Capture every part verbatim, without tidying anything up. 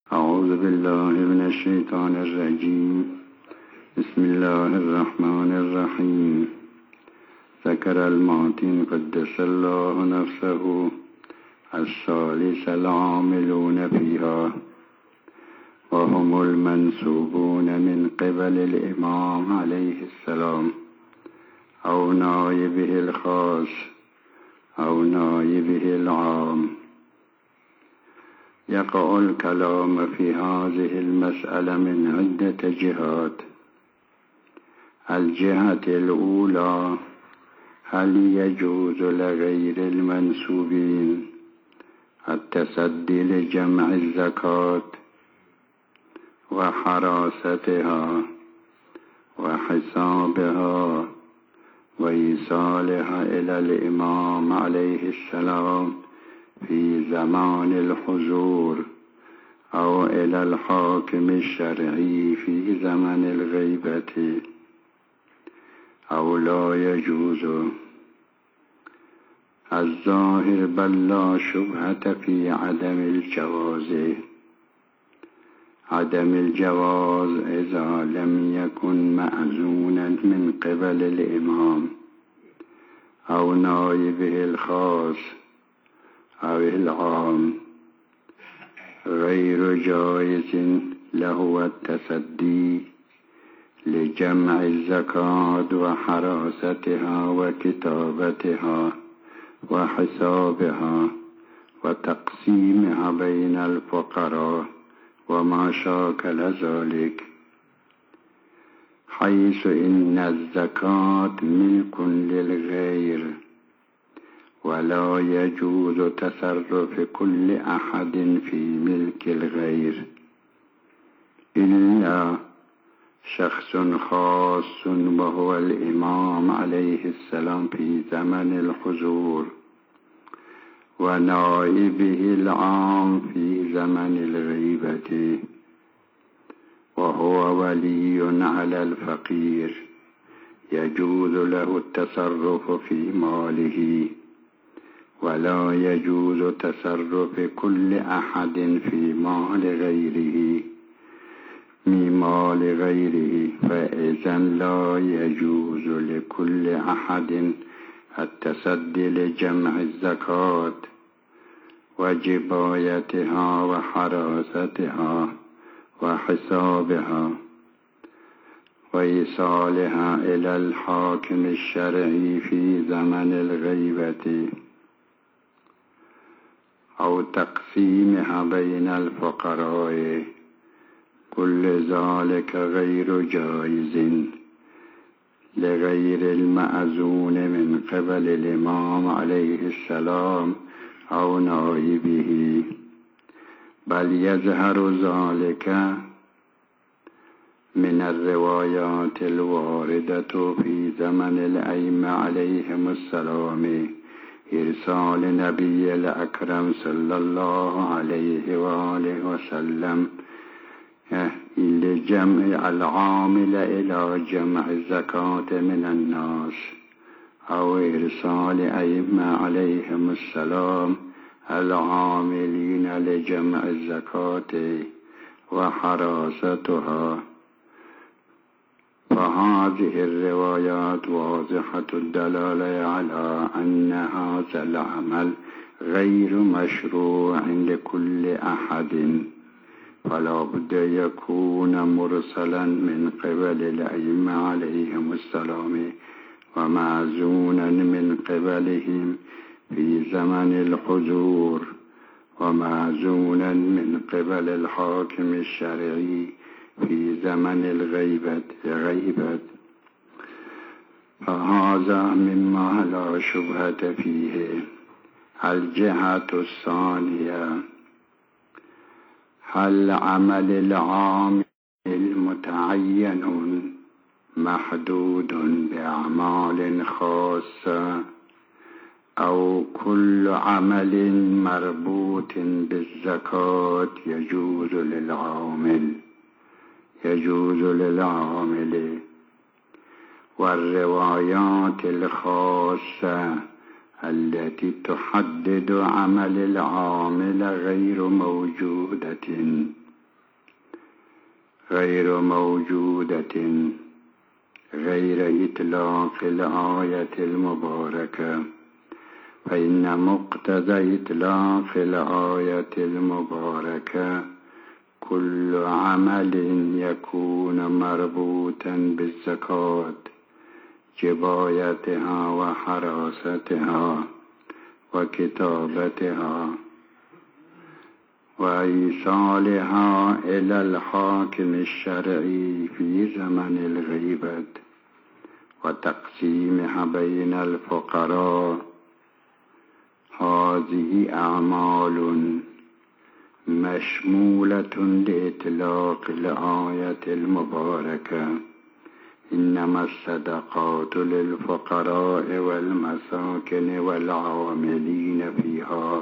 اعوذ بالله من الشیطان الرجیم. بسم الله الرحمن الرحیم. ذکر الماتین قدس الله نفسه الثالث العاملون فيها وهم المنسوبون من قبل الامام علیه السلام او نائبه الخاص او نائبه العام. يقع الكلام في هذه المسألة من عدة جهات. الجهة الأولى: هل يجوز لغير المنسوبين التصدي لجمع الزكاة وحراستها وحسابها وإيصالها إلى الإمام عليه السلام في زمان الحضور أو إلى الحاكم الشرعي في زمن الغيبة، أو لا يجوز؟ الظاهر بل لا شبهة في عدم الجواز. عدم الجواز إذا لم يكن مأذونا من قبل الإمام أو نائبه الخاص أو العام، غير جائز له التصدي لجمع الزكاة وحراستها وكتابتها وحسابها وتقسيمها بين الفقراء وما شاكل ذلك، حيث إن الزكاة ملك للغير ولا يجوز تصرف كل أحد في ملك الغير إلا شخص خاص وهو الإمام عليه السلام في زمن الحضور ونائبه العام في زمن الغيبة، وهو ولي على الفقير يجوز له التصرف في ماله، ولا يجوز تصرف كل أحد في مال غيره من مال غيره، فإذا لا يجوز لكل أحد التصدي لجمع الزكاة وجبايتها وحراستها وحسابها وإيصالها إلى الحاكم الشرعي في زمن الغيبة، أو تقسيمها بين الفقراء. كل ذلك غير جائز لغير المأذون من قبل الإمام عليه السلام أو نائبه، بل يظهر ذلك من الروايات الواردة في زمن الأئمة عليهم السلام إرسال نبي الأكرم صلى الله عليه وآله وسلم لجمع العامل إلى جمع الزكاة من الناس، أو إرسال أئمة عليهم السلام العاملين لجمع الزكاة وحراستها. فهذه الروايات واضحة الدلالة على أن هذا العمل غير مشروع لكل أحد، فلا بد يكون مرسلا من قبل الأئمة عليهم السلام ومأذونا من قبلهم في زمن الحضور ومأذونا من قبل الحاكم الشرعي في زمن الغيبة غيبة. فهذا مما لا شبهة فيه. الجهة الثانية: هل عمل العامل المتعين محدود بأعمال خاصة، أو كل عمل مربوط بالزكاة يجوز للعامل يجوز للعامل والروايات الخاصة التي تحدد عمل العامل غير موجودة غير موجودة غير إطلاق الآية المباركة، فإن مقتضى إطلاق الآية المباركة كل عمل يكون مربوطا بالزكاة، جبايتها وحراستها وكتابتها وإيصالها إلى الحاكم الشرعي في زمن الغيبة وتقسيمها بين الفقراء. هذه أعمال مشمولة لإطلاق الآية المباركة، إنما الصدقات للفقراء والمساكين والعاملين فيها.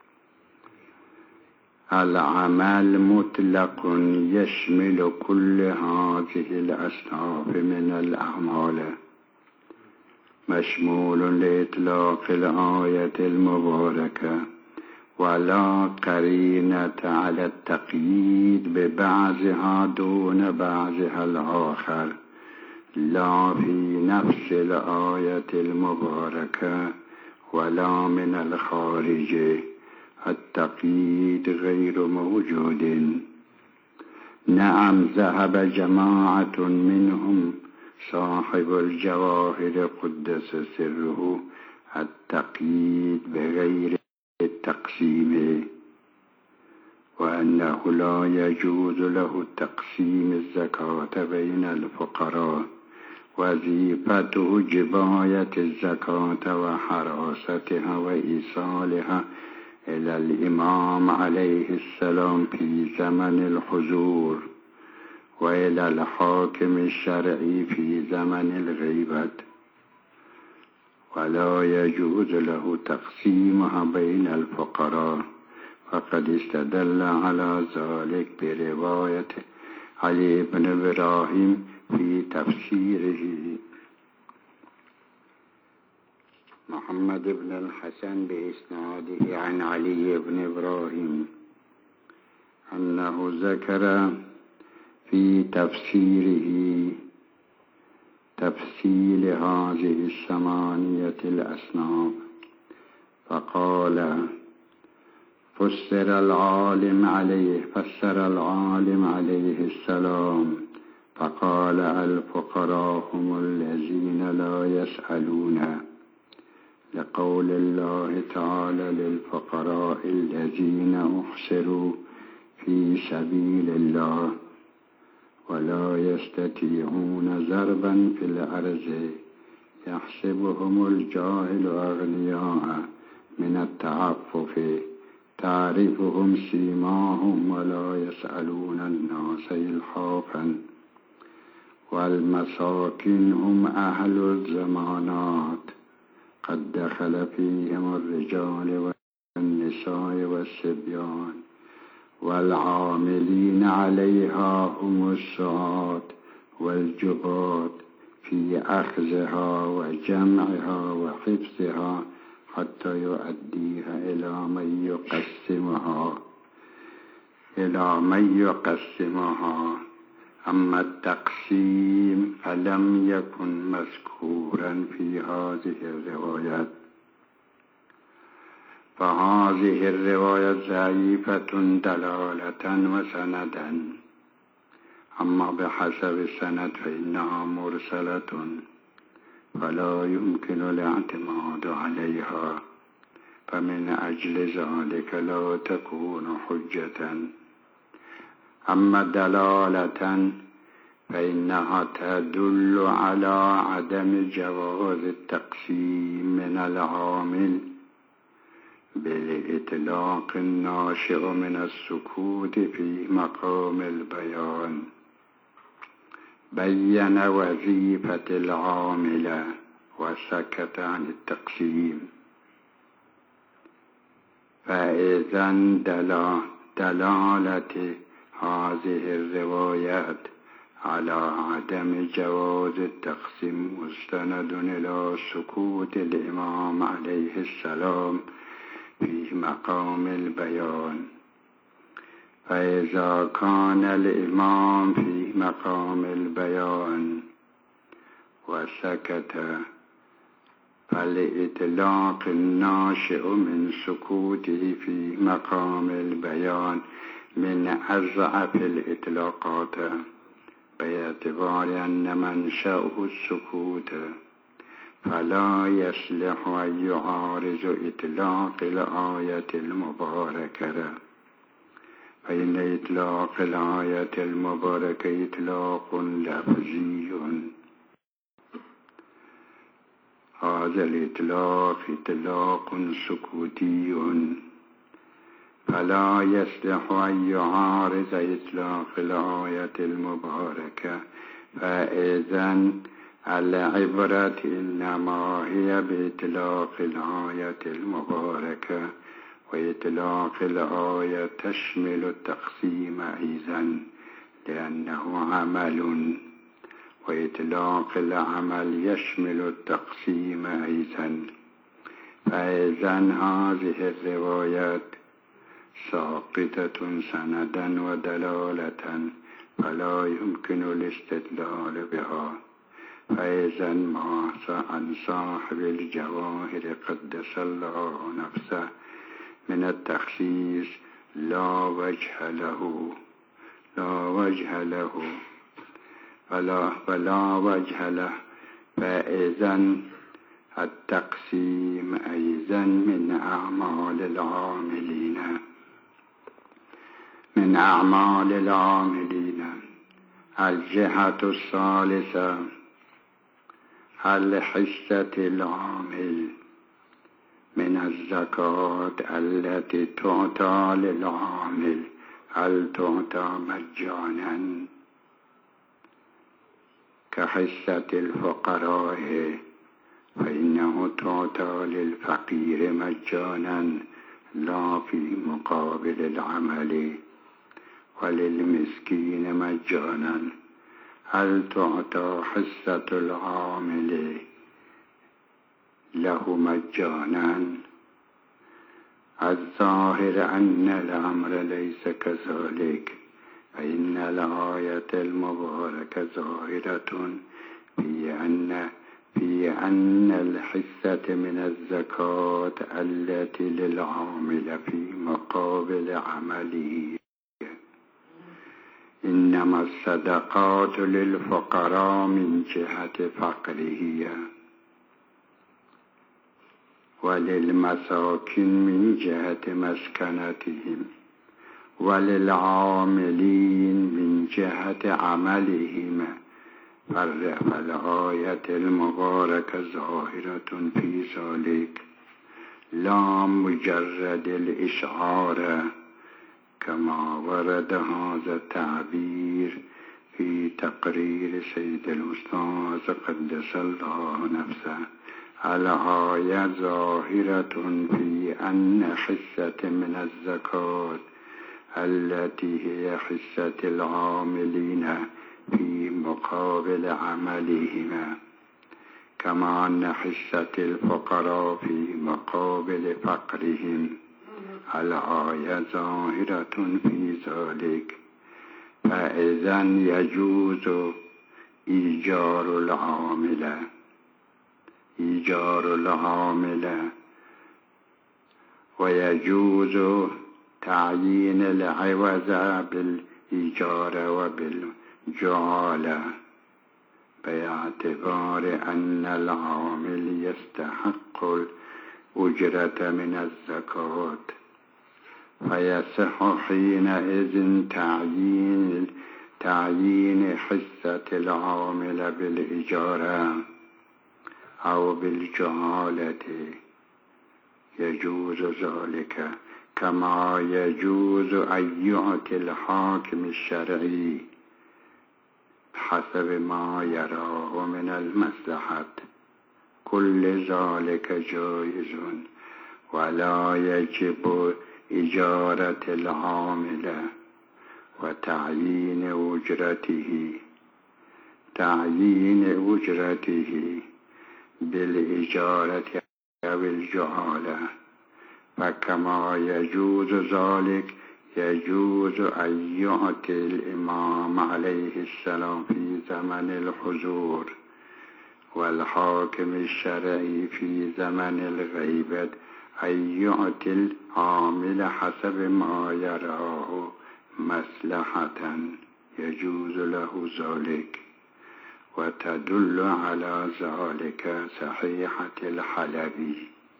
العمل مطلق يشمل كل هذه الأصناف من الأعمال، مشمول لإطلاق الآية المباركة، ولا قرينة على التقييد ببعضها دون بعضها الآخر، لا في نفس الآية المباركة ولا من الخارج. التقييد غير موجود. نعم، ذهب جماعة منهم صاحب الجواهر قدس سره التقييد بغير التقسيم، وأنه لا يجوز له تقسيم الزكاة بين الفقراء، وظيفته جباية الزكاة وحراستها وإيصالها إلى الإمام عليه السلام في زمن الحضور، وإلى الحاكم الشرعي في زمن الغيبة، ولا يجوز له تقسيمها بين الفقراء. فقد استدل على ذلك برواية علي بن إبراهيم في تفسيره. محمد بن الحسن بإسناده عن علي بن إبراهيم أنه ذكر في تفسيره تفصيل هذه الثمانية الأصناف، فقال: فسر العالم عليه فسر العالم عليه السلام فقال: الفقراء هم الذين لا يسألون، لقول الله تعالى: للفقراء الذين أحصروا في سبيل الله ولا يستطيعون ضربا في الأرض يحسبهم الجاهل أغنياء من التعفف، تعرفهم سيماهم ولا يسألون الناس إلحافا. والمساكين هم أهل الزمانات، قد دخل فيهم الرجال والنساء والصبيان، والعاملين عليها هم السعاة والجبات في أخذها وجمعها وحفظها حتى يؤديها إلى من يقسمها إلى من يقسمها. أما التقسيم فلم يكن مذكورا في هذه الروايات، فهذه الرواية ضعيفة دلالة وسندا. أما بحسب السند فإنها مرسلة، فلا يمكن الاعتماد عليها، فمن أجل ذلك لا تكون حجة. أما دلالة فإنها تدل على عدم جواز التقسيم من العامل بالإطلاق الناشئ من السكوت في مقام البيان. بين وظيفة العامل وسكت عن التقسيم. فإذا دلالة هذه الروايات على عدم جواز التقسيم مستند إلى سكوت الإمام عليه السلام في مقام البيان، فإذا كان الإمام في مقام البيان وسكت فلإطلاق الناشئ من سكوته في مقام البيان من أضعف الإطلاقات، باعتبار أن منشأه السكوت، فلا يصلح أن يعارض إطلاق الآية المباركة، فإن إطلاق الآية المباركة إطلاق لفظي، هذا الإطلاق إطلاق سكوتي، فلا يصلح أن يعارض إطلاق الآية المباركة، فإذن العبرة إنما هي بإطلاق الآية المباركة، وإطلاق الآية تشمل التقسيم أيضا لأنه عمل، وإطلاق العمل يشمل التقسيم أيضا، فإذن هذه الروايات ساقطة سندا ودلالة فلا يمكن الاستدلال بها، فإذن ما عن صاحب الجواهر قدس الله نفسه من التخصيص لا وجه له لا وجه له ولا, ولا وجه له، فإذن التقسيم أيضا من أعمال العاملين من أعمال العاملين. الجهة الثالثة الحصة العامل من الزكاة التي تعطى للعامل، هل تعطى مجانا كحصة الفقراء، فإنه تعطى للفقير مجانا لا في مقابل العمل، وللمسكين مجانا. هل تعطى حصة العامل له مجانا؟ الظاهر أن الأمر ليس كذلك، فإن الآية المباركة ظاهرة في أن في أن الحصة من الزكاة التي للعامل في مقابل عمله، إنما الصدقات للفقراء من جهة فقره، وللمساكين من جهة مسكنتهم، وللعاملين من جهة عملهم، فالآية المباركة ظاهرة في ذلك لا مجرد الإشعار كما ورد هذا التعبير في تقرير سيد الأستاذ قدس الله نفسه. الآية ظاهرة في أن حصة من الزكاة التي هي حصة العاملين في مقابل عملهما، كما أن حصة الفقراء في مقابل فقرهم، الآية ظاهرة في ذلك، فإذن يجوز إيجار العامل إيجار العامل ويجوز تعيين العوض بالإيجار وبالجعالة، باعتبار أن العامل يستحق الأجرة من الزكاة، فيصح حينئذ تعيين تعيين حصة العامل بالإجارة أو بالجعالة، يجوز ذلك، كما يجوز أن يعطي الحاكم الشرعي حسب ما يراه من المصلحة، كل ذلك جائز، ولا يجب إجارة العامل وتعيين أجرته تعيين أجرته بالإجارة أو الجعالة، فكما يجوز ذلك يجوز أن يعطي الإمام عليه السلام في زمن الحضور والحاكم الشرعي في زمن الغيبة أن يعطي العامل حسب ما يراه مصلحة يجوز له ذلك. وتدل على ذلك صحيحة الحلبي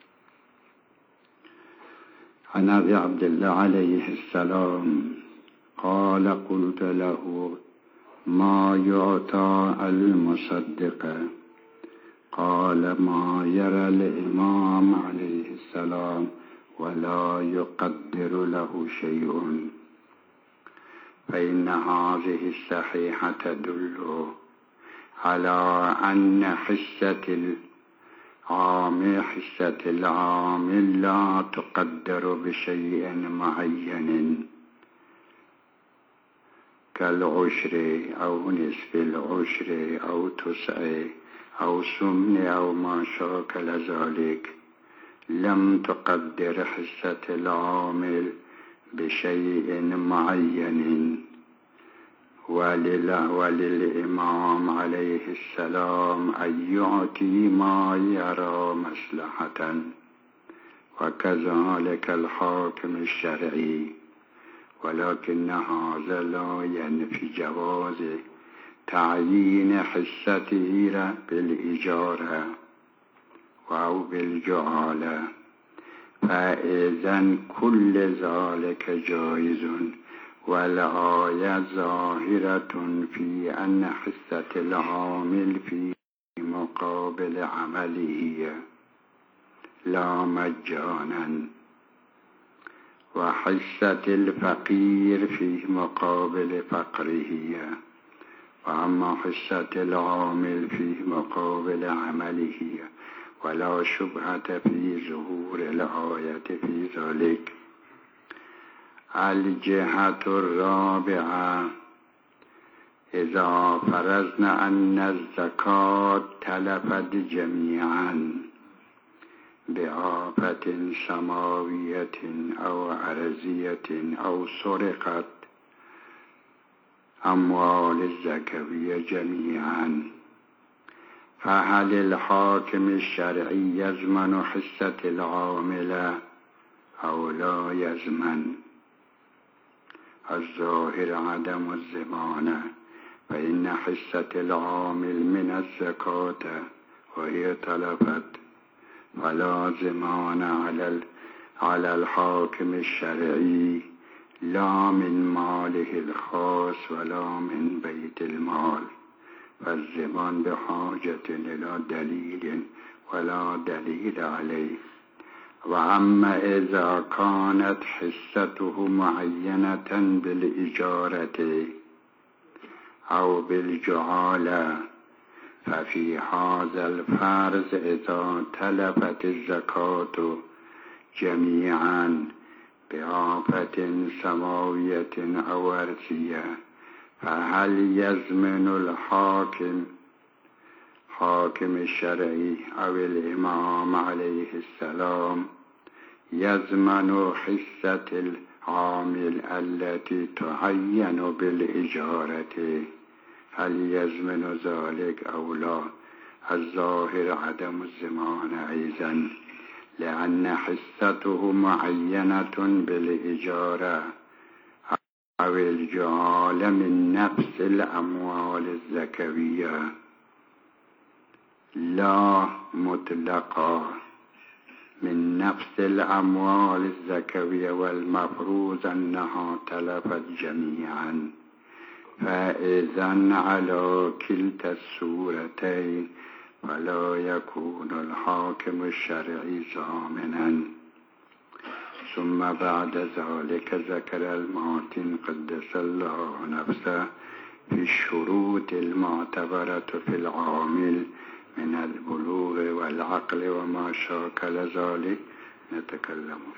عن أبي عبد الله عليه السلام قال قلت له ما يعطى المصدق؟ قال ما يرى الإمام عليه السلام ولا يقدر له شيء. فإن هذه الصحيحة تدل على أن حصة العام حصة العامل لا تقدر بشيء معين كالعشر أو نصف العشر أو تسع أو سمن أو ما شاكل ذلك. لم تقدر حصة العامل بشيء معين. وللإمام عليه السلام أن يعطي ما يرى مصلحة، وكذلك الحاكم الشرعي. ولكن هذا لا ينفي جواز تعيين حصته بالإجارة أو بالجعالة، فإذن كل ذلك جائز. والآية ظاهرة في أن حصة العامل في مقابل عمله لا مجانا، وحصة الفقير في مقابل فقره. وأما حصة العامل في مقابل عمله ولا شبهة في ظهور الآية في ذلك. الجهة الرابعة إذا فرضنا أن الزكاة تلفت جميعا بآفة سماوية أو أرضية أو سرقت أموال الزكوية جميعا، فهل الحاكم الشرعي يضمن حصة العامل أو لا يضمن؟ الظاهر عدم الضمان، فإن حصة العامل من الزكاة وهي تلفت فلا ضمان على على الحاكم الشرعي لا من ماله الخاص ولا من بيت المال، فالضمان بحاجة إلى دليل ولا دليل عليه. وأما إذا كانت حصته معينة بالإجارة أو بالجعالة ففي هذا الفرض إذا تلفت الزكاة جميعا بآفة سماوية أو أرضية فهل يضمن الحاكم حاكم الشرعي أو الإمام عليه السلام يضمن حصة العامل التي تعين بالإجارة؟ هل يضمن ذلك أو لا؟ الظاهر عدم الضمان أيضا، لأن حصته معينة بالإجارة أو الجعالة من نفس الأموال الزكوية لا مطلقة من نفس الأموال الزكوية، والمفروض أنها تلفت جميعا. فإذن على كلتا الصورتين فلا يكون الحاكم الشرعي ضامنا. ثم بعد ذلك ذكر الماتن قدس الله نفسه في الشروط المعتبرة في العامل من البلوغ والعقل وما شاكل ذلك نتكلم